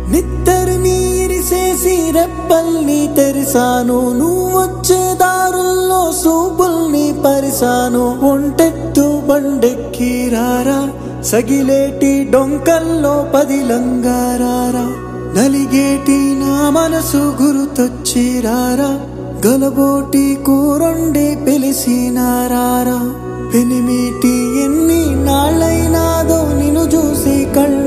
నిద్దరిని ఇరిసేసి రెప్పల్ని తెరిసాను, నువ్వొచ్చే దారుల్లో సూపుల్ని పరిసాను. ఒంటెత్తు బండెక్కి రారా, సగిలేటి డొంకల్లో పదిలంగారారా. నలిగేటి నా మనసు గురుతొచ్చి రారా, గలబోటి కూరొండి పిలిసినారారా. పెనిమిటి ఎన్ని నాళ్ళైనాదో నిన్ను చూసి కళ్ళ